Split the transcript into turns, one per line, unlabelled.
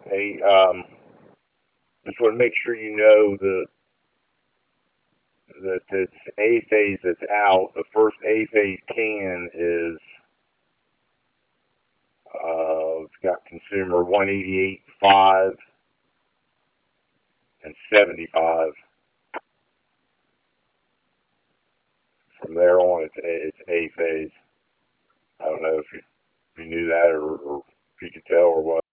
Hey, just want to make sure you know that this A phase that's out, the first A phase can is it's got consumer 188.5 and 75. From there on, it's A phase. I don't know if you knew that or if you could tell or what.